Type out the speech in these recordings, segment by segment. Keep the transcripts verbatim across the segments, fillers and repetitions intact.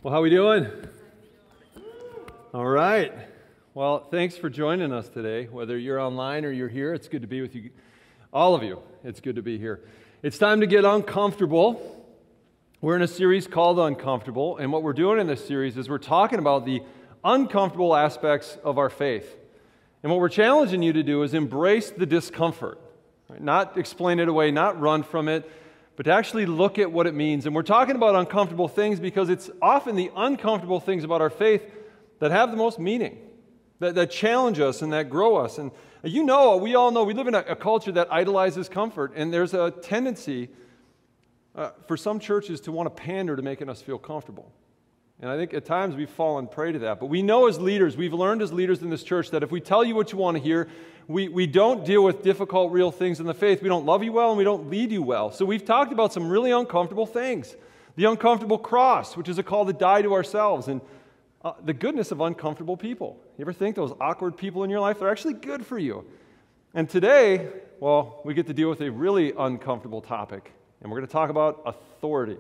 Well, how we doing? All right. Well, thanks for joining us today. Whether you're online or you're here, it's good to be with you. All of you, it's good to be here. It's time to get uncomfortable. We're in a series called Uncomfortable, and what we're doing in this series is we're talking about the uncomfortable aspects of our faith. And what we're challenging you to do is embrace the discomfort, right? Not explain it away, not run from it, but to actually look at what it means. And we're talking about uncomfortable things because it's often the uncomfortable things about our faith that have the most meaning, that, that challenge us and that grow us. And you know, we all know, we live in a, a culture that idolizes comfort, and there's a tendency uh, for some churches to want to pander to making us feel comfortable. And I think at times we've fallen prey to that. But we know as leaders, we've learned as leaders in this church that if we tell you what you want to hear, we, we don't deal with difficult, real things in the faith. We don't love you well and we don't lead you well. So we've talked about some really uncomfortable things. The uncomfortable cross, which is a call to die to ourselves, and uh, the goodness of uncomfortable people. You ever think those awkward people in your life, they're actually good for you? And today, well, we get to deal with a really uncomfortable topic, and we're going to talk about authority.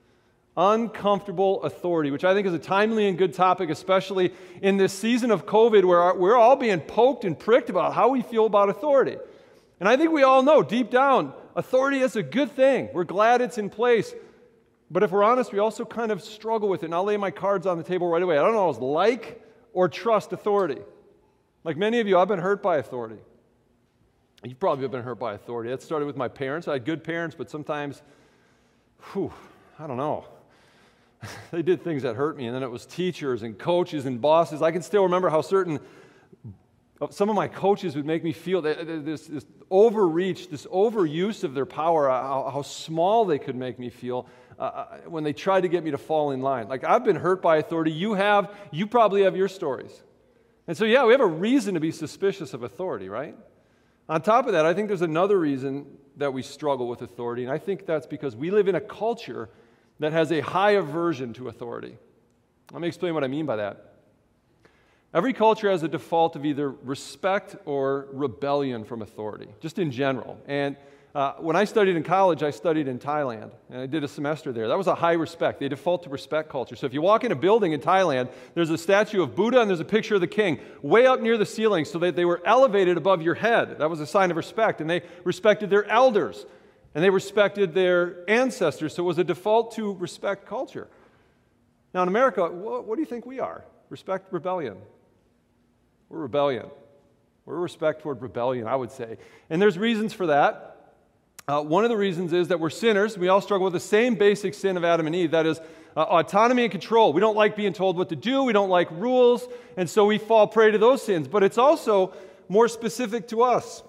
Uncomfortable authority, which I think is a timely and good topic, especially in this season of COVID where we're all being poked and pricked about how we feel about authority. And I think we all know deep down, authority is a good thing. We're glad it's in place. But if we're honest, we also kind of struggle with it. And I'll lay my cards on the table right away. I don't always like or trust authority. Like many of you, I've been hurt by authority. You've probably been hurt by authority. That started with my parents. I had good parents, but sometimes, whew, I don't know. They did things that hurt me, and then it was teachers and coaches and bosses. I can still remember how certain, some of my coaches would make me feel that this, this overreach, this overuse of their power, how, how small they could make me feel uh, when they tried to get me to fall in line. Like, I've been hurt by authority. You have, you probably have your stories. And so, yeah, we have a reason to be suspicious of authority, right? On top of that, I think there's another reason that we struggle with authority, and I think that's because we live in a culture that has a high aversion to authority. Let me explain what I mean by that. Every culture has a default of either respect or rebellion from authority, just in general. And uh, when I studied in college, I studied in Thailand, and I did a semester there. That was a high respect. They default to respect culture. So if you walk in a building in Thailand, there's a statue of Buddha and there's a picture of the king way up near the ceiling so that they were elevated above your head. That was a sign of respect, and they respected their elders. And they respected their ancestors, so it was a default to respect culture. Now in America, what, what do you think we are? Respect rebellion. We're rebellion. We're respect toward rebellion, I would say. And there's reasons for that. Uh, one of the reasons is that we're sinners. We all struggle with the same basic sin of Adam and Eve, that is uh, autonomy and control. We don't like being told what to do. We don't like rules. And so we fall prey to those sins. But it's also more specific to us.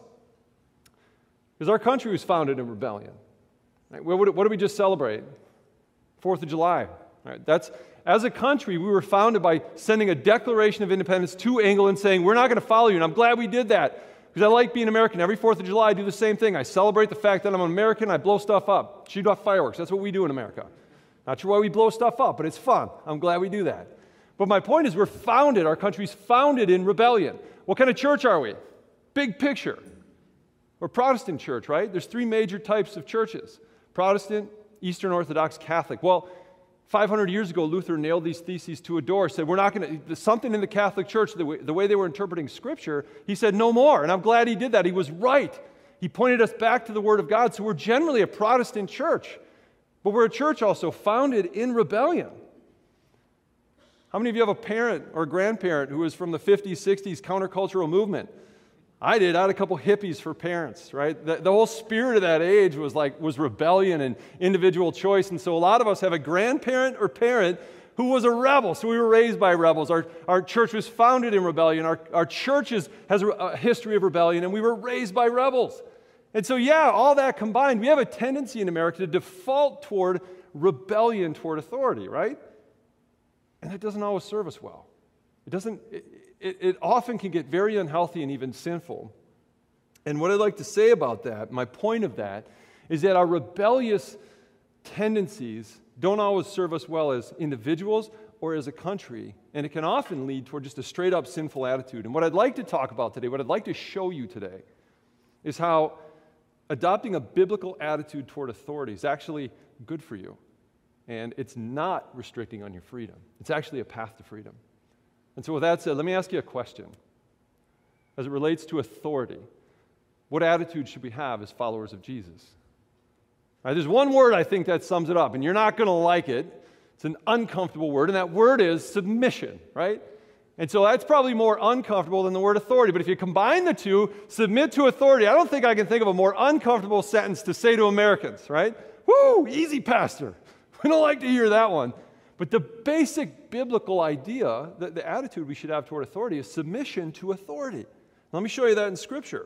Because our country was founded in rebellion. Right? What, what did we just celebrate? Fourth of July. Right? That's, as a country, we were founded by sending a Declaration of Independence to England saying, we're not going to follow you. And I'm glad we did that. Because I like being American. Every Fourth of July, I do the same thing. I celebrate the fact that I'm an American. I blow stuff up. Shoot off fireworks. That's what we do in America. Not sure why we blow stuff up, but it's fun. I'm glad we do that. But my point is, we're founded, our country's founded in rebellion. What kind of church are we? Big picture. Or Protestant church, right? There's three major types of churches. Protestant, Eastern Orthodox, Catholic. Well, five hundred years ago, Luther nailed these theses to a door, said we're not going to, something in the Catholic Church, the way, the way they were interpreting Scripture, he said no more. And I'm glad he did that. He was right. He pointed us back to the Word of God. So we're generally a Protestant church. But we're a church also founded in rebellion. How many of you have a parent or a grandparent who was from the fifties, sixties countercultural movement? I did. I had a couple hippies for parents, right? The, the whole spirit of that age was like, was rebellion and individual choice. And so a lot of us have a grandparent or parent who was a rebel. So we were raised by rebels. Our, our church was founded in rebellion. Our, our church is, has a history of rebellion, and we were raised by rebels. And so, yeah, all that combined, we have a tendency in America to default toward rebellion toward authority, right? And that doesn't always serve us well. It doesn't... It, It, it often can get very unhealthy and even sinful. And what I'd like to say about that, my point of that, is that our rebellious tendencies don't always serve us well as individuals or as a country, and it can often lead toward just a straight-up sinful attitude. And what I'd like to talk about today, what I'd like to show you today, is how adopting a biblical attitude toward authority is actually good for you. And it's not restricting on your freedom. It's actually a path to freedom. And so with that said, let me ask you a question. As it relates to authority, what attitude should we have as followers of Jesus? All right, there's one word I think that sums it up, and you're not going to like it. It's an uncomfortable word, and that word is submission, right? And so that's probably more uncomfortable than the word authority. But if you combine the two, submit to authority, I don't think I can think of a more uncomfortable sentence to say to Americans, right? Woo, easy, pastor. We don't like to hear that one. But the basic biblical idea, the, the attitude we should have toward authority is submission to authority. Let me show you that in Scripture.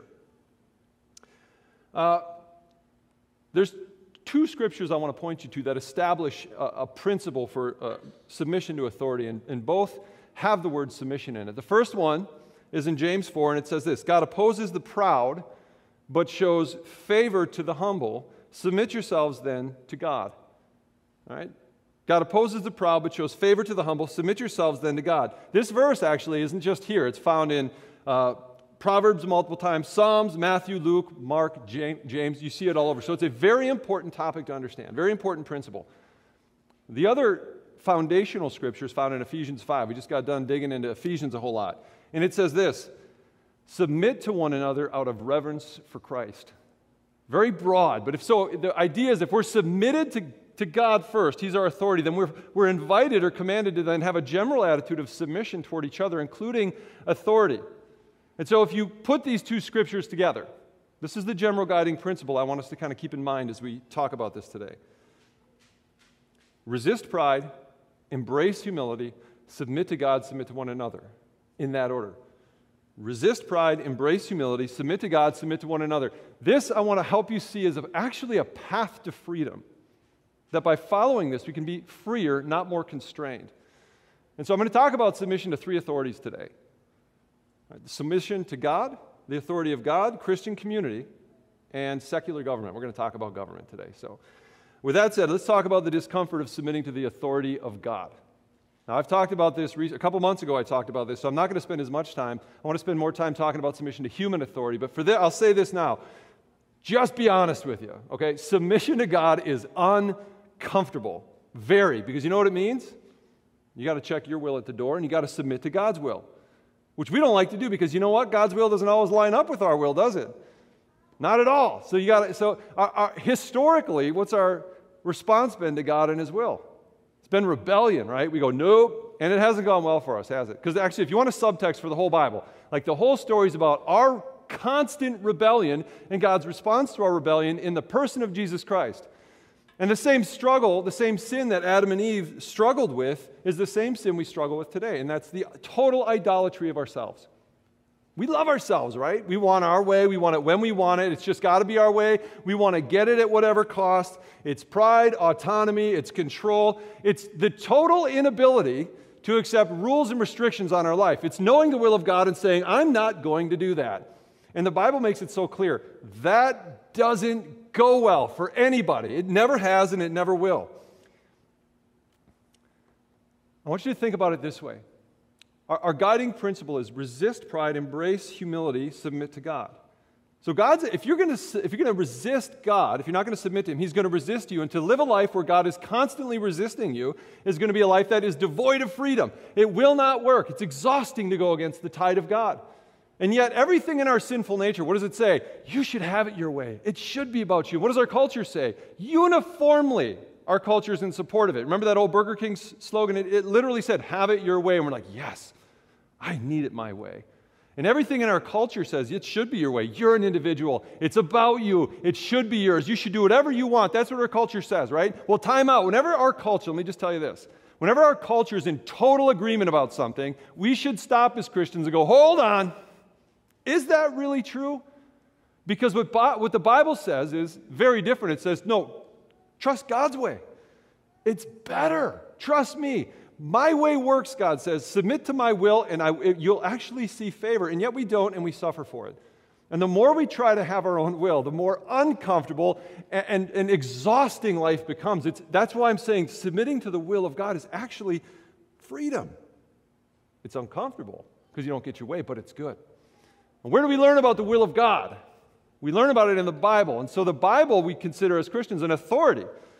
Uh, there's two scriptures I want to point you to that establish a, a principle for uh, submission to authority, and, and both have the word submission in it. The first one is in James four, and it says this: God opposes the proud, but shows favor to the humble. Submit yourselves then to God. All right? God opposes the proud, but shows favor to the humble. Submit yourselves then to God. This verse actually isn't just here. It's found in uh, Proverbs multiple times, Psalms, Matthew, Luke, Mark, James. You see it all over. So it's a very important topic to understand, very important principle. The other foundational scripture is found in Ephesians five. We just got done digging into Ephesians a whole lot. And it says this: submit to one another out of reverence for Christ. Very broad, but if so, the idea is if we're submitted to, to God first, He's our authority, then we're, we're invited or commanded to then have a general attitude of submission toward each other, including authority. And so if you put these two scriptures together, this is the general guiding principle I want us to kind of keep in mind as we talk about this today. Resist pride, embrace humility, submit to God, submit to one another, in that order. Resist pride, embrace humility, submit to God, submit to one another. This I want to help you see as actually a path to freedom. That by following this, we can be freer, not more constrained. And so I'm going to talk about submission to three authorities today. Right, submission to God, the authority of God, Christian community, and secular government. We're going to talk about government today. So with that said, let's talk about the discomfort of submitting to the authority of God. Now, I've talked about this a couple months ago. I talked about this, so I'm not going to spend as much time. I want to spend more time talking about submission to human authority. But for this, I'll say this now. Just be honest with you, okay? Submission to God is uncomfortable, very, because you know what it means? You got to check your will at the door, and you got to submit to God's will, which we don't like to do because you know what? God's will doesn't always line up with our will, does it? Not at all. So you got to. So our, our, historically, what's our response been to God and His will? It's been rebellion, right? We go, nope, and it hasn't gone well for us, has it? Because actually, if you want a subtext for the whole Bible, like the whole story is about our constant rebellion and God's response to our rebellion in the person of Jesus Christ. And the same struggle, the same sin that Adam and Eve struggled with is the same sin we struggle with today, and that's the total idolatry of ourselves. We love ourselves, right? We want our way. We want it when we want it. It's just got to be our way. We want to get it at whatever cost. It's pride, autonomy, it's control. It's the total inability to accept rules and restrictions on our life. It's knowing the will of God and saying, I'm not going to do that. And the Bible makes it so clear. That doesn't go well for anybody. It never has and it never will. I want you to think about it this way. Our, our guiding principle is resist pride, embrace humility, submit to God. So God's, if you're going to if you're going to resist God, if you're not going to submit to Him, He's going to resist you. And to live a life where God is constantly resisting you is going to be a life that is devoid of freedom. It will not work. It's exhausting to go against the tide of God. And yet everything in our sinful nature, what does it say? You should have it your way. It should be about you. What does our culture say? Uniformly, our culture is in support of it. Remember that old Burger King slogan? It, it literally said, have it your way. And we're like, yes, I need it my way. And everything in our culture says it should be your way. You're an individual. It's about you. It should be yours. You should do whatever you want. That's what our culture says, right? Well, time out. Whenever our culture, let me just tell you this. Whenever our culture is in total agreement about something, we should stop as Christians and go, hold on. Is that really true? Because what, what the Bible says is very different. It says, no, trust God's way. It's better. Trust me. My way works, God says. Submit to my will, and I, it, you'll actually see favor. And yet we don't, and we suffer for it. And the more we try to have our own will, the more uncomfortable and, and, and exhausting life becomes. It's, that's why I'm saying submitting to the will of God is actually freedom. It's uncomfortable because you don't get your way, but it's good. And where do we learn about the will of God? We learn about it in the Bible. And so the Bible we consider as Christians an authority.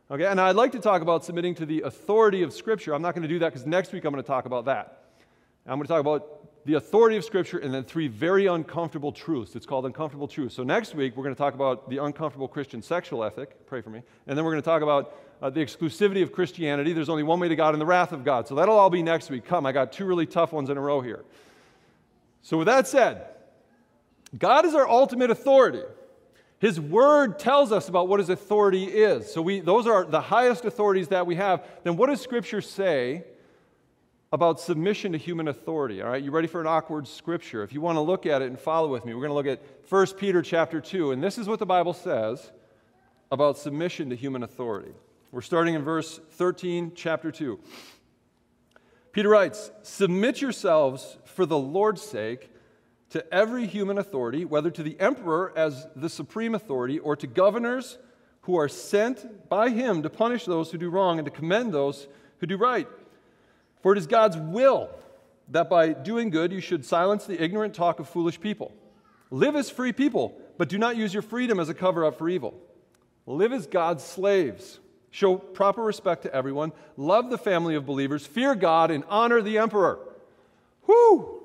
Okay, and I'd like to talk about submitting to the authority of Scripture. I'm not going to do that because next week I'm going to talk about that. I'm going to talk about the authority of Scripture and then three very uncomfortable truths. It's called uncomfortable truths. So next week we're going to talk about the uncomfortable Christian sexual ethic. Pray for me. And then we're going to talk about uh, the exclusivity of Christianity. There's only one way to God and the wrath of God. So that'll all be next week. Come, I got two really tough ones in a row here. So with that said, God is our ultimate authority. His Word tells us about what His authority is. So we, those are the highest authorities that we have. Then what does Scripture say about submission to human authority? All right, you ready for an awkward Scripture? If you want to look at it and follow with me, we're going to look at First Peter chapter two. And this is what the Bible says about submission to human authority. We're starting in verse thirteen, chapter two. Peter writes, "Submit yourselves for the Lord's sake to every human authority, whether to the emperor as the supreme authority or to governors who are sent by him to punish those who do wrong and to commend those who do right. For it is God's will that by doing good you should silence the ignorant talk of foolish people. Live as free people, but do not use your freedom as a cover-up for evil. Live as God's slaves. Show proper respect to everyone. Love the family of believers. Fear God and honor the emperor." Whew!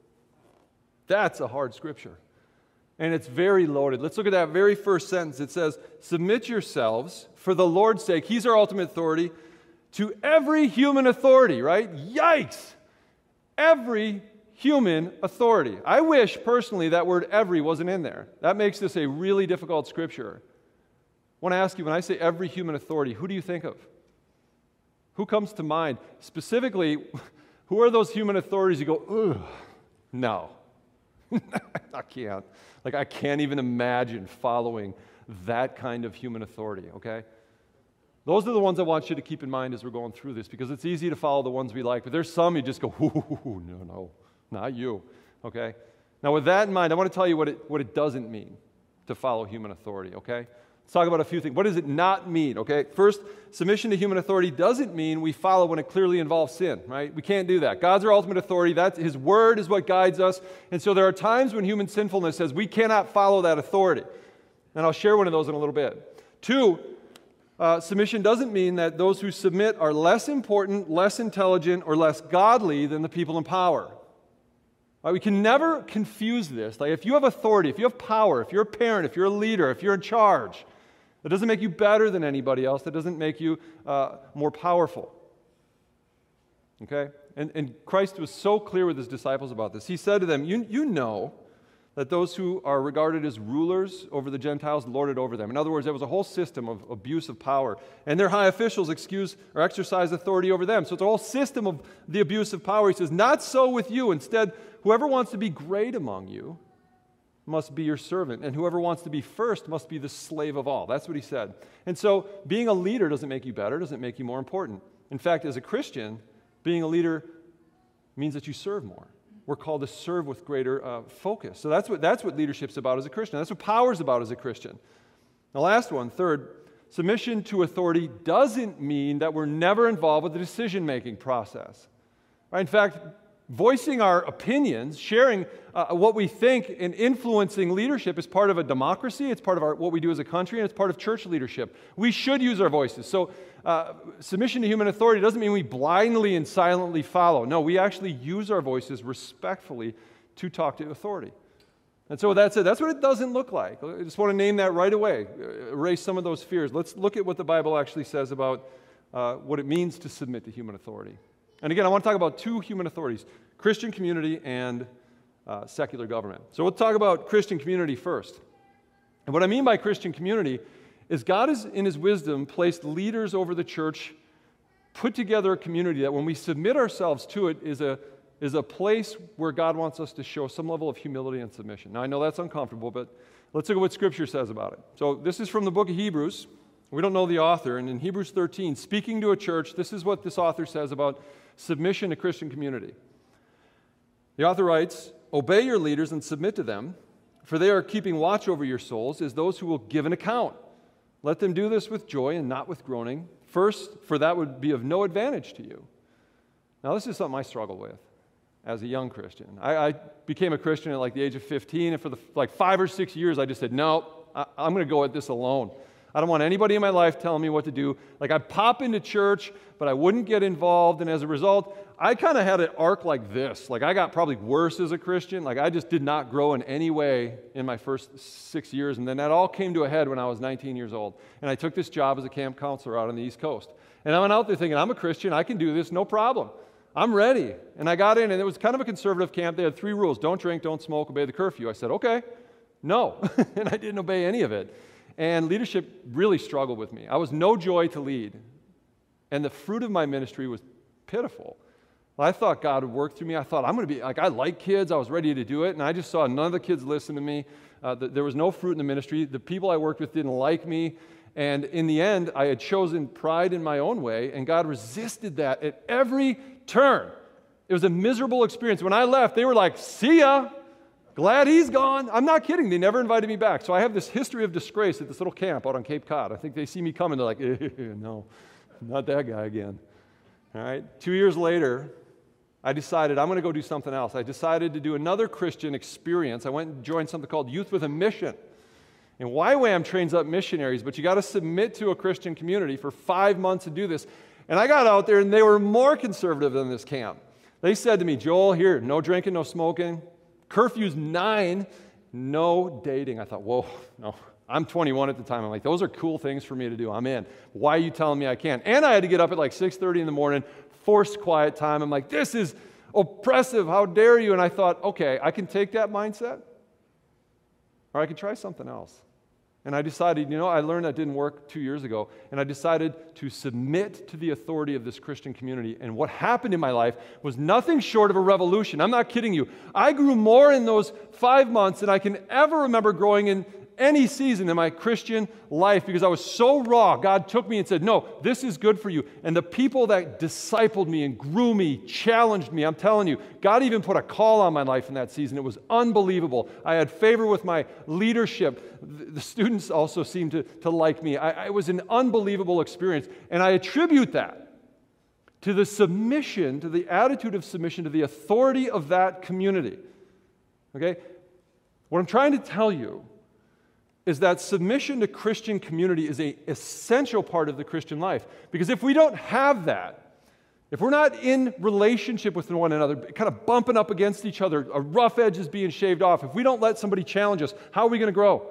That's a hard Scripture. And it's very loaded. Let's look at that very first sentence. It says, "Submit yourselves for the Lord's sake," He's our ultimate authority, "to every human authority," right? Yikes! Every human authority. I wish, personally, that word "every" wasn't in there. That makes this a really difficult Scripture. I want to ask you, when I say every human authority, who do you think of? Who comes to mind? Specifically, who are those human authorities you go, ugh, no. I can't. Like, I can't even imagine following that kind of human authority, okay? Those are the ones I want you to keep in mind as we're going through this, because it's easy to follow the ones we like, but there's some you just go, ooh, no, no, not you, okay? Now, with that in mind, I want to tell you what it, what it doesn't mean to follow human authority, okay? Let's talk about a few things. What does it not mean, okay? First, submission to human authority doesn't mean we follow when it clearly involves sin, right? We can't do that. God's our ultimate authority. That's, His Word is what guides us. And so there are times when human sinfulness says we cannot follow that authority. And I'll share one of those in a little bit. Two, uh, submission doesn't mean that those who submit are less important, less intelligent, or less godly than the people in power. Right? We can never confuse this. Like, if you have authority, if you have power, if you're a parent, if you're a leader, if you're in charge, that doesn't make you better than anybody else. That doesn't make you uh, more powerful. Okay? And, and Christ was so clear with His disciples about this. He said to them, you, you know that those who are regarded as rulers over the Gentiles lord it over them. In other words, there was a whole system of abuse of power. And their high officials excuse or exercise authority over them. So it's a whole system of the abuse of power. He says, not so with you. Instead, whoever wants to be great among you must be your servant, and whoever wants to be first must be the slave of all. That's what He said. And so being a leader doesn't make you better, doesn't make you more important. In fact, as a Christian, being a leader means that you serve more. We're called to serve with greater uh, focus. So that's what, that's what leadership's about as a Christian. That's what power's about as a Christian. The last one, third, submission to authority doesn't mean that we're never involved with the decision-making process. Right? In fact, voicing our opinions, sharing uh, what we think, and influencing leadership is part of a democracy. It's part of our, what we do as a country, and it's part of church leadership. We should use our voices. So uh, submission to human authority doesn't mean we blindly and silently follow. No, we actually use our voices respectfully to talk to authority. And so that's it. That's what it doesn't look like. I just want to name that right away, erase some of those fears. Let's look at what the Bible actually says about uh, what it means to submit to human authority. And again, I want to talk about two human authorities, Christian community and uh, secular government. So we'll talk about Christian community first. And what I mean by Christian community is God has, in His wisdom, placed leaders over the church, put together a community that when we submit ourselves to it is a, is a place where God wants us to show some level of humility and submission. Now, I know that's uncomfortable, but let's look at what Scripture says about it. So this is from the book of Hebrews. We don't know the author. And in Hebrews thirteen, speaking to a church, this is what this author says about submission to Christian community. The author writes, "Obey your leaders and submit to them, for they are keeping watch over your souls as those who will give an account. Let them do this with joy and not with groaning. First, for that would be of no advantage to you." Now, this is something I struggle with as a young Christian. I, I became a Christian at like the age of fifteen, and for the, like five or six years, I just said, no, I, I'm going to go at this alone. I don't want anybody in my life telling me what to do. Like, I'd pop into church, but I wouldn't get involved, and as a result, I kind of had an arc like this. Like, I got probably worse as a Christian. Like, I just did not grow in any way in my first six years, and then that all came to a head when I was nineteen years old. And I took this job as a camp counselor out on the East Coast. And I went out there thinking, I'm a Christian, I can do this, no problem. I'm ready. And I got in, and it was kind of a conservative camp. They had three rules: don't drink, don't smoke, obey the curfew. I said, okay, no. And I didn't obey any of it. And leadership really struggled with me. I was no joy to lead. And the fruit of my ministry was pitiful. Well, I thought God would work through me. I thought, I'm going to be, like, I like kids. I was ready to do it. And I just saw none of the kids listen to me. Uh, the, there was no fruit in the ministry. The people I worked with didn't like me. And in the end, I had chosen pride in my own way, and God resisted that at every turn. It was a miserable experience. When I left, they were like, see ya. Glad he's gone. I'm not kidding. They never invited me back. So I have this history of disgrace at this little camp out on Cape Cod. I think they see me coming. They're like, eh, no, not that guy again. All right. Two years later, I decided I'm going to go do something else. I decided to do another Christian experience. I went and joined something called Youth with a Mission. And Y WAM trains up missionaries, but you got to submit to a Christian community for five months to do this. And I got out there, and they were more conservative than this camp. They said to me, Joel, here, no drinking, no smoking. Curfew's nine, no dating. I thought, whoa, no. I'm twenty-one at the time. I'm like, those are cool things for me to do. I'm in. Why are you telling me I can't? And I had to get up at like six thirty in the morning, forced quiet time. I'm like, this is oppressive. How dare you? And I thought, okay, I can take that mindset, or I can try something else. And I decided, you know, I learned that didn't work two years ago, and I decided to submit to the authority of this Christian community. And what happened in my life was nothing short of a revolution. I'm not kidding you. I grew more in those five months than I can ever remember growing in any season in my Christian life, because I was so raw. God took me and said, no, this is good for you. And the people that discipled me and grew me, challenged me, I'm telling you, God even put a call on my life in that season. It was unbelievable. I had favor with my leadership. The students also seemed to, to like me. I, it was an unbelievable experience. And I attribute that to the submission, to the attitude of submission to the authority of that community. Okay? What I'm trying to tell you is that submission to Christian community is an essential part of the Christian life. Because if we don't have that, if we're not in relationship with one another, kind of bumping up against each other, a rough edge is being shaved off, if we don't let somebody challenge us, how are we going to grow?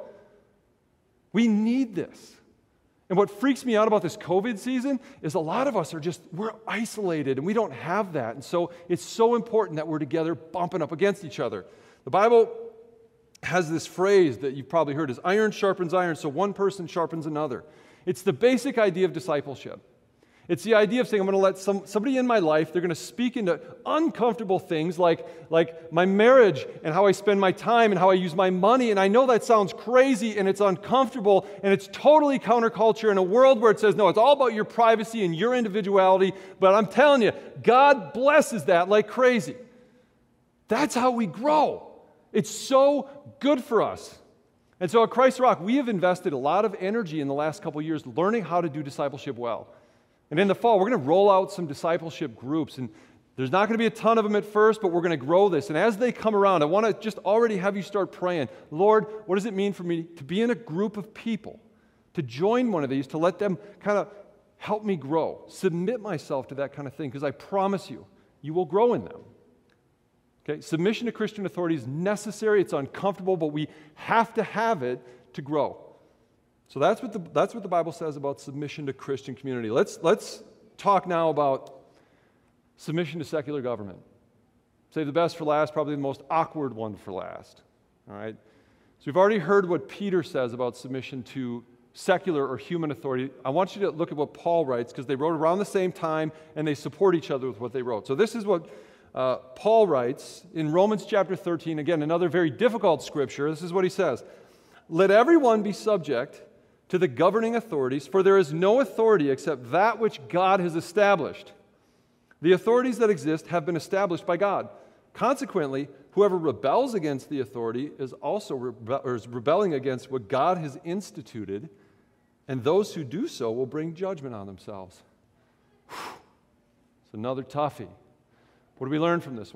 We need this. And what freaks me out about this COVID season is a lot of us are just, we're isolated and we don't have that. And so it's so important that we're together bumping up against each other. The Bible has this phrase that you've probably heard is iron sharpens iron, so one person sharpens another. It's the basic idea of discipleship. It's the idea of saying, I'm going to let some, somebody in my life, they're going to speak into uncomfortable things like, like my marriage and how I spend my time and how I use my money. And I know that sounds crazy and it's uncomfortable and it's totally counterculture in a world where it says, no, it's all about your privacy and your individuality. But I'm telling you, God blesses that like crazy. That's how we grow. It's so good for us. And so at Christ Rock, we have invested a lot of energy in the last couple of years learning how to do discipleship well. And in the fall, we're going to roll out some discipleship groups. And there's not going to be a ton of them at first, but we're going to grow this. And as they come around, I want to just already have you start praying, Lord, what does it mean for me to be in a group of people, to join one of these, to let them kind of help me grow, submit myself to that kind of thing, because I promise you, you will grow in them. Okay, submission to Christian authority is necessary. It's uncomfortable, but we have to have it to grow. So that's what the, that's what the Bible says about submission to Christian community. Let's, let's talk now about submission to secular government. Save the best for last, probably the most awkward one for last. All right? So we've already heard what Peter says about submission to secular or human authority. I want you to look at what Paul writes, because they wrote around the same time, and they support each other with what they wrote. So this is what Uh, Paul writes in Romans chapter thirteen, again, another very difficult scripture. This is what he says. Let everyone be subject to the governing authorities, for there is no authority except that which God has established. The authorities that exist have been established by God. Consequently, whoever rebels against the authority is also rebe- or is rebelling against what God has instituted, and those who do so will bring judgment on themselves. Whew. It's another toughie. What do we learn from this one?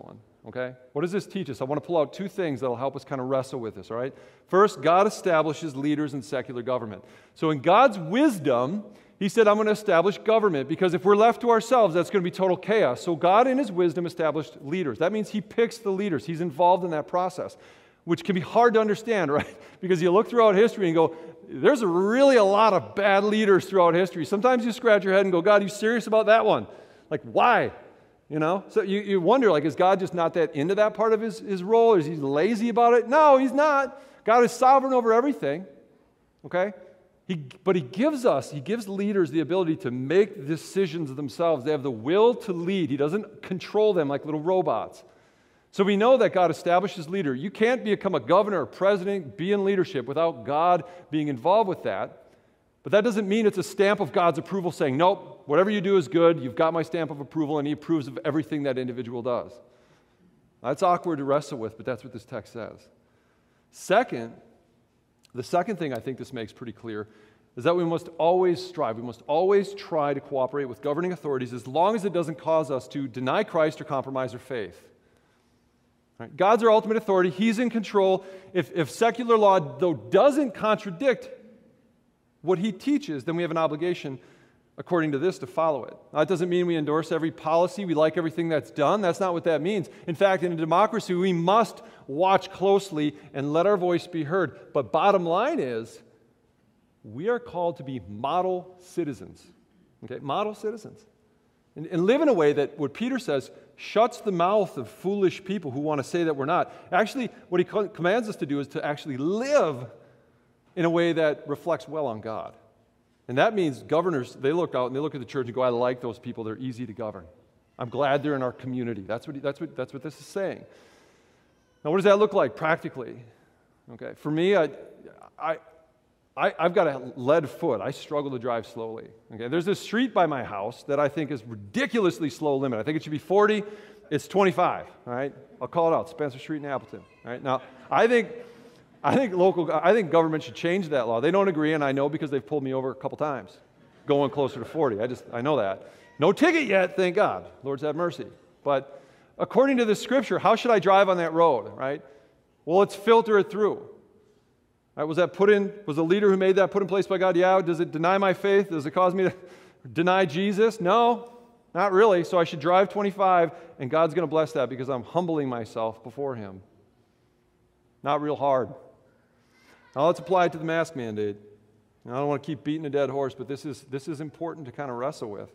okay? What does this teach us? I want to pull out two things that will help us kind of wrestle with this, all right? First, God establishes leaders in secular government. So in God's wisdom, he said, I'm going to establish government, because if we're left to ourselves, that's going to be total chaos. So God, in his wisdom, established leaders. That means he picks the leaders. He's involved in that process, which can be hard to understand, right? Because you look throughout history and go, there's a really a lot of bad leaders throughout history. Sometimes you scratch your head and go, God, are you serious about that one? Like, why? You know? So you, you wonder, like, is God just not that into that part of his, his role? Is he lazy about it? No, he's not. God is sovereign over everything, okay? He, but he gives us, he gives leaders the ability to make decisions themselves. They have the will to lead. He doesn't control them like little robots. So we know that God establishes leader. You can't become a governor or president, be in leadership without God being involved with that. But that doesn't mean it's a stamp of God's approval saying, nope, whatever you do is good, you've got my stamp of approval, and he approves of everything that individual does. That's awkward to wrestle with, but that's what this text says. Second, the second thing I think this makes pretty clear is that we must always strive, we must always try to cooperate with governing authorities as long as it doesn't cause us to deny Christ or compromise our faith. Right? God's our ultimate authority. He's in control. If, if secular law, though, doesn't contradict what he teaches, then we have an obligation, according to this, to follow it. Now, that doesn't mean we endorse every policy, we like everything that's done. That's not what that means. In fact, in a democracy, we must watch closely and let our voice be heard. But bottom line is, we are called to be model citizens. Okay, model citizens. And, and live in a way that, what Peter says, shuts the mouth of foolish people who want to say that we're not. Actually, what he co- commands us to do is to actually live in a way that reflects well on God. And that means governors, they look out and they look at the church and go, I like those people, they're easy to govern. I'm glad they're in our community. That's what, he, that's what, that's what this is saying. Now, what does that look like practically? Okay, for me, I, I, I, I've got a lead foot. I struggle to drive slowly. Okay, there's this street by my house that I think is ridiculously slow limit. I think it should be forty. It's twenty-five. All right, I'll call it out. Spencer Street in Appleton. All right, now I think I think local I think government should change that law. They don't agree, and I know because they've pulled me over a couple times, going closer to forty. I just I know that. No ticket yet, thank God. Lord's have mercy. But according to the Scripture, how should I drive on that road? Right? Well, let's filter it through. Right, was that put in, was the leader who made that put in place by God? Yeah. Does it deny my faith? Does it cause me to deny Jesus? No, not really. So I should drive twenty-five, and God's going to bless that because I'm humbling myself before him. Not real hard. Now let's apply it to the mask mandate. Now, I don't want to keep beating a dead horse, but this is, this is important to kind of wrestle with.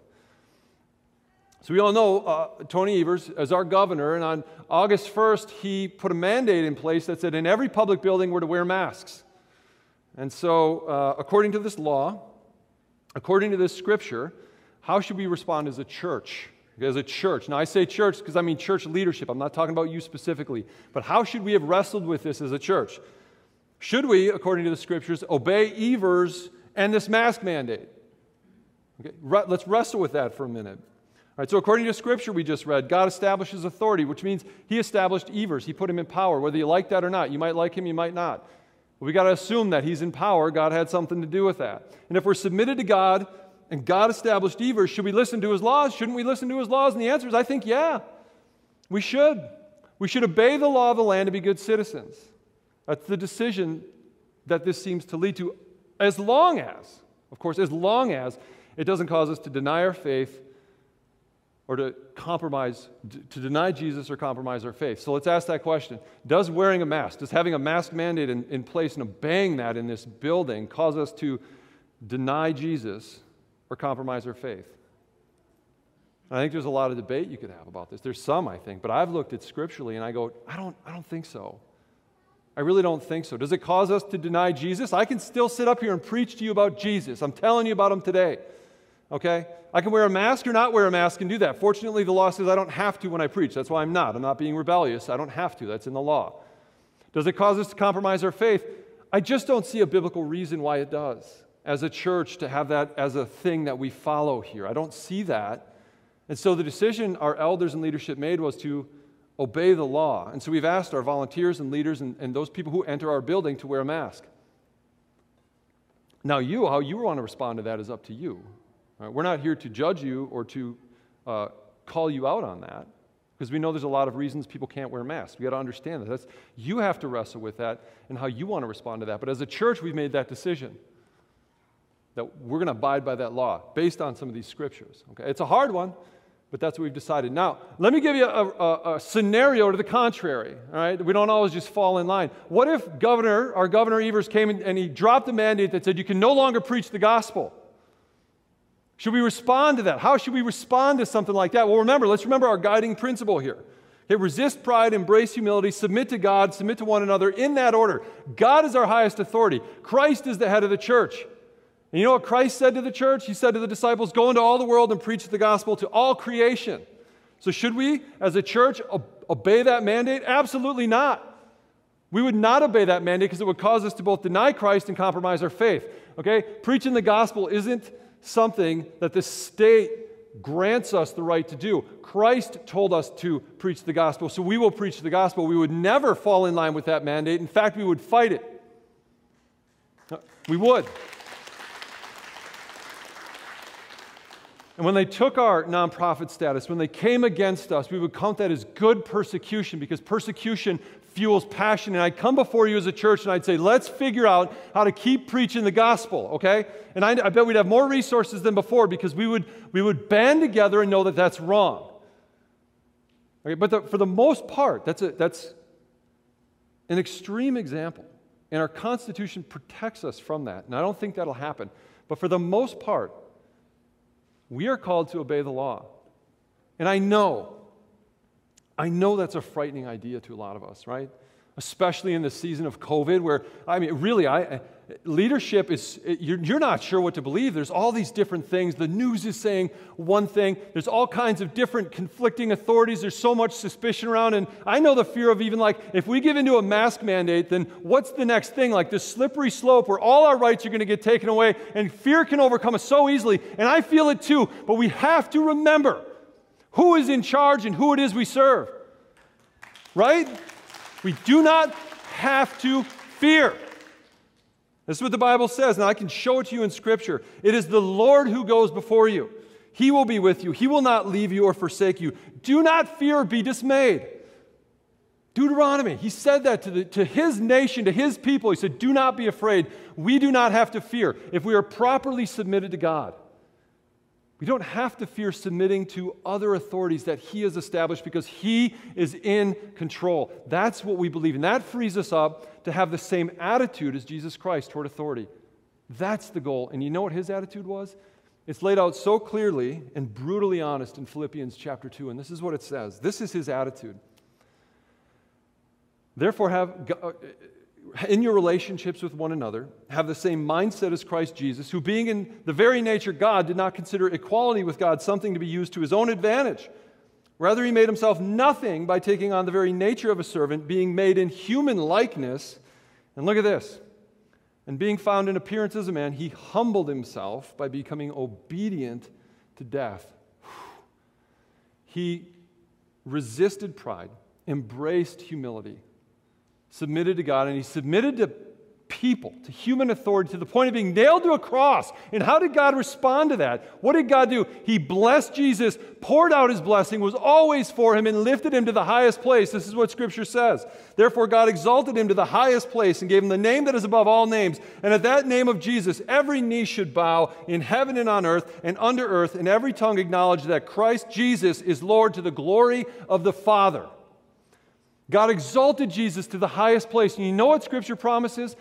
So we all know uh, Tony Evers as our governor, and on August first, he put a mandate in place that said in every public building we're to wear masks. And so, uh, according to this law, according to this scripture, how should we respond as a church? As a church. Now, I say church because I mean church leadership. I'm not talking about you specifically. But how should we have wrestled with this as a church? Should we, according to the scriptures, obey Evers and this mask mandate? Okay, re- let's wrestle with that for a minute. All right, so according to Scripture we just read, God establishes authority, which means he established Evers. He put him in power, whether you like that or not. You might like him, you might not. But we got to assume that he's in power. God had something to do with that. And if we're submitted to God and God established Evers, should we listen to his laws? Shouldn't we listen to his laws? And the answer is, I think, yeah, we should. We should obey the law of the land to be good citizens. That's the decision that this seems to lead to, as long as, of course, as long as it doesn't cause us to deny our faith or to compromise, to deny Jesus or compromise our faith. So let's ask that question. Does wearing a mask, does having a mask mandate in, in place and obeying that in this building cause us to deny Jesus or compromise our faith? I think there's a lot of debate you could have about this. There's some, I think, but I've looked at scripturally and I go, I don't, I don't think so. I really don't think so. Does it cause us to deny Jesus? I can still sit up here and preach to you about Jesus. I'm telling you about him today. Okay? I can wear a mask or not wear a mask and do that. Fortunately, the law says I don't have to when I preach. That's why I'm not. I'm not being rebellious. I don't have to. That's in the law. Does it cause us to compromise our faith? I just don't see a biblical reason why it does. As a church, to have that as a thing that we follow here. I don't see that. And so the decision our elders and leadership made was to obey the law. And so we've asked our volunteers and leaders and, and those people who enter our building to wear a mask. Now you, how you want to respond to that is up to you. Right? We're not here to judge you or to uh, call you out on that. Because we know there's a lot of reasons people can't wear masks. We got to understand that. That's, you have to wrestle with that and how you want to respond to that. But as a church, we've made that decision that we're going to abide by that law based on some of these scriptures. Okay, it's a hard one, but that's what we've decided. Now, let me give you a, a, a scenario to the contrary. All right, we don't always just fall in line. What if Governor, our Governor Evers came in and he dropped a mandate that said you can no longer preach the gospel? Should we respond to that? How should we respond to something like that? Well, remember, let's remember our guiding principle here. Okay, resist pride, embrace humility, submit to God, submit to one another in that order. God is our highest authority. Christ is the head of the church. And you know what Christ said to the church? He said to the disciples, go into all the world and preach the gospel to all creation. So should we, as a church, obey that mandate? Absolutely not. We would not obey that mandate because it would cause us to both deny Christ and compromise our faith. Okay? Preaching the gospel isn't something that the state grants us the right to do. Christ told us to preach the gospel, so we will preach the gospel. We would never fall in line with that mandate. In fact, we would fight it. We would. And when they took our nonprofit status, when they came against us, we would count that as good persecution because persecution fuels passion. And I'd come before you as a church and I'd say, let's figure out how to keep preaching the gospel, okay? And I, I bet we'd have more resources than before because we would, we would band together and know that that's wrong. Okay, but the, for the most part, that's, a, that's an extreme example. And our Constitution protects us from that. And I don't think that'll happen. But for the most part, we are called to obey the law. And I know, I know that's a frightening idea to a lot of us, right? Especially in the season of COVID where, I mean, really, I, leadership is, you're, you're not sure what to believe. There's all these different things. The news is saying one thing. There's all kinds of different conflicting authorities. There's so much suspicion around. And I know the fear of even like, if we give into a mask mandate, then what's the next thing? Like this slippery slope where all our rights are going to get taken away and fear can overcome us so easily. And I feel it too. But we have to remember who is in charge and who it is we serve. Right? We do not have to fear. This is what the Bible says, and I can show it to you in Scripture. It is the Lord who goes before you. He will be with you. He will not leave you or forsake you. Do not fear or be dismayed. Deuteronomy, he said that to, the, to his nation, to his people. He said, do not be afraid. We do not have to fear if we are properly submitted to God. We don't have to fear submitting to other authorities that he has established because he is in control. That's what we believe. And that frees us up to have the same attitude as Jesus Christ toward authority. That's the goal. And you know what his attitude was? It's laid out so clearly and brutally honest in Philippians chapter two. And this is what it says. This is his attitude. Therefore, have in your relationships with one another, have the same mindset as Christ Jesus, who being in the very nature God, did not consider equality with God something to be used to his own advantage. Rather, he made himself nothing by taking on the very nature of a servant, being made in human likeness. And look at this. And being found in appearance as a man, he humbled himself by becoming obedient to death. He resisted pride, embraced humility, submitted to God, and he submitted to people, to human authority, to the point of being nailed to a cross. And how did God respond to that? What did God do? He blessed Jesus, poured out his blessing, was always for him, and lifted him to the highest place. This is what Scripture says. Therefore, God exalted him to the highest place and gave him the name that is above all names. And at that name of Jesus, every knee should bow in heaven and on earth and under earth, and every tongue acknowledge that Christ Jesus is Lord to the glory of the Father. God exalted Jesus to the highest place. And you know what Scripture promises?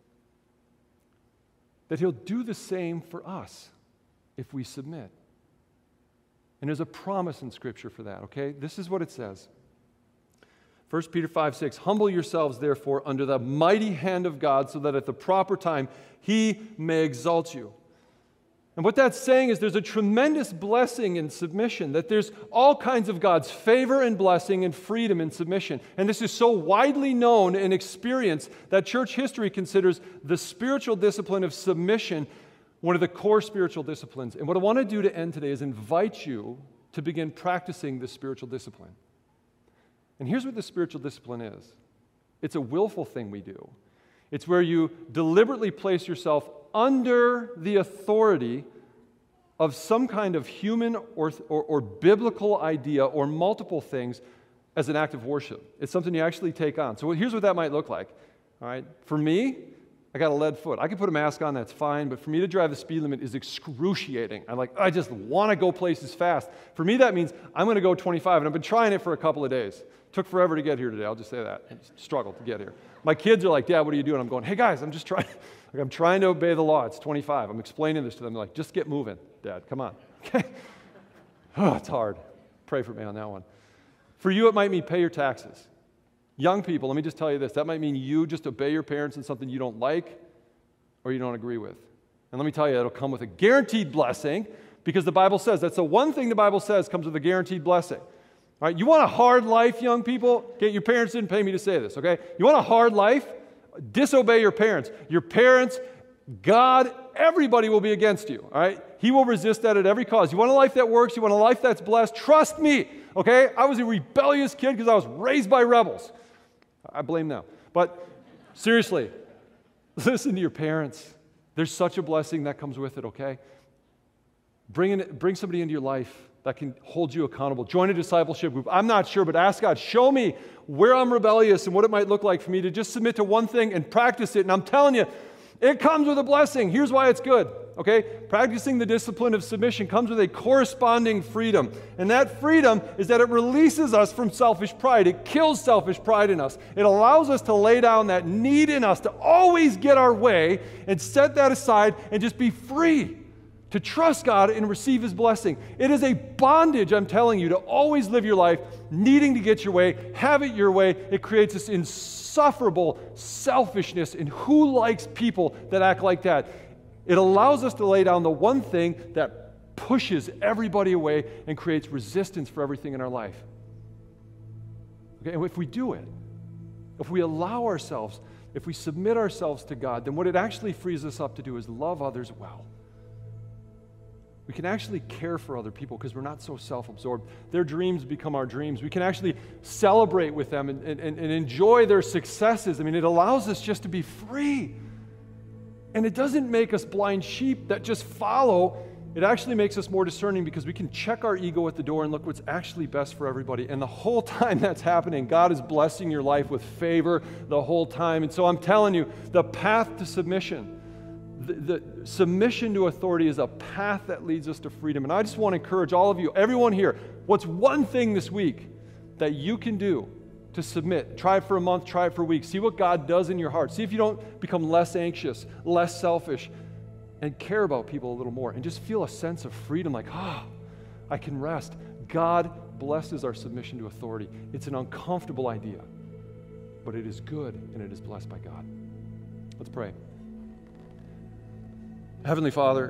That he'll do the same for us if we submit. And there's a promise in Scripture for that, okay? This is what it says. First Peter five six, humble yourselves, therefore, under the mighty hand of God, so that at the proper time he may exalt you. And what that's saying is there's a tremendous blessing in submission, that there's all kinds of God's favor and blessing and freedom in submission. And this is so widely known and experienced that church history considers the spiritual discipline of submission one of the core spiritual disciplines. And what I want to do to end today is invite you to begin practicing this spiritual discipline. And here's what the spiritual discipline is. It's a willful thing we do. It's where you deliberately place yourself under the authority of some kind of human or, or, or biblical idea or multiple things as an act of worship. It's something you actually take on. So here's what that might look like. All right, for me, I got a lead foot. I can put a mask on, that's fine, but for me to drive the speed limit is excruciating. I'm like, I just want to go places fast. For me, that means I'm going to go twenty-five, and I've been trying it for a couple of days. Took forever to get here today, I'll just say that. I struggled to get here. My kids are like, Dad, what are you doing? I'm going, hey guys, I'm just trying, like, I'm trying to obey the law. It's twenty-five. I'm explaining this to them. They're like, just get moving, Dad, come on. Okay? Oh, it's hard. Pray for me on that one. For you, it might mean pay your taxes. Young people, let me just tell you this. That might mean you just obey your parents in something you don't like or you don't agree with. And let me tell you, it'll come with a guaranteed blessing because the Bible says, that's the one thing the Bible says comes with a guaranteed blessing. All right, you want a hard life, young people? Okay, your parents didn't pay me to say this, okay? You want a hard life? Disobey your parents. Your parents, God, everybody will be against you, all right? He will resist that at every cause. You want a life that works? You want a life that's blessed? Trust me, okay? I was a rebellious kid because I was raised by rebels. I blame them. But seriously, listen to your parents. There's such a blessing that comes with it, okay? Bring, in, bring somebody into your life that can hold you accountable. Join a discipleship group. I'm not sure, but ask God, show me where I'm rebellious and what it might look like for me to just submit to one thing and practice it. And I'm telling you, it comes with a blessing. Here's why it's good, okay? Practicing the discipline of submission comes with a corresponding freedom. And that freedom is that it releases us from selfish pride. It kills selfish pride in us. It allows us to lay down that need in us to always get our way and set that aside and just be free to trust God and receive His blessing. It is a bondage, I'm telling you, to always live your life needing to get your way, have it your way. It creates this insufferable selfishness. And who likes people that act like that? It allows us to lay down the one thing that pushes everybody away and creates resistance for everything in our life. Okay, and if we do it, if we allow ourselves, if we submit ourselves to God, then what it actually frees us up to do is love others well. We can actually care for other people because we're not so self-absorbed. Their dreams become our dreams. We can actually celebrate with them and, and, and enjoy their successes. I mean, it allows us just to be free. And it doesn't make us blind sheep that just follow. It actually makes us more discerning because we can check our ego at the door and look what's actually best for everybody. And the whole time that's happening, God is blessing your life with favor the whole time. And so I'm telling you, the path to submission, The, the submission to authority is a path that leads us to freedom. And I just want to encourage all of you, everyone here, what's one thing this week that you can do to submit? Try it for a month, try it for a week. See what God does in your heart. See if you don't become less anxious, less selfish, and care about people a little more. And just feel a sense of freedom, like, ah, oh, I can rest. God blesses our submission to authority. It's an uncomfortable idea, but it is good and it is blessed by God. Let's pray. Heavenly Father,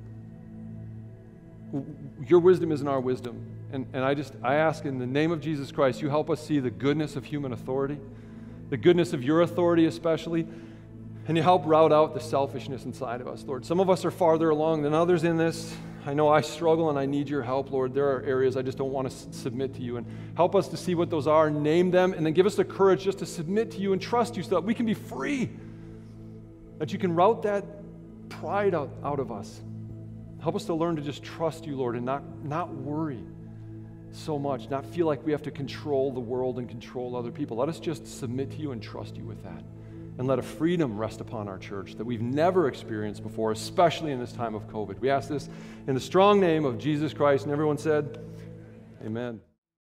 your wisdom isn't our wisdom. And, and I just, I ask in the name of Jesus Christ, you help us see the goodness of human authority, the goodness of your authority especially, and you help rout out the selfishness inside of us, Lord. Some of us are farther along than others in this. I know I struggle and I need your help, Lord. There are areas I just don't want to s- submit to you. And help us to see what those are, name them, and then give us the courage just to submit to you and trust you so that we can be free, that you can rout that pride out, out of us. Help us to learn to just trust you, Lord, and not, not worry so much, not feel like we have to control the world and control other people. Let us just submit to you and trust you with that. And let a freedom rest upon our church that we've never experienced before, especially in this time of COVID. We ask this in the strong name of Jesus Christ. And everyone said, amen.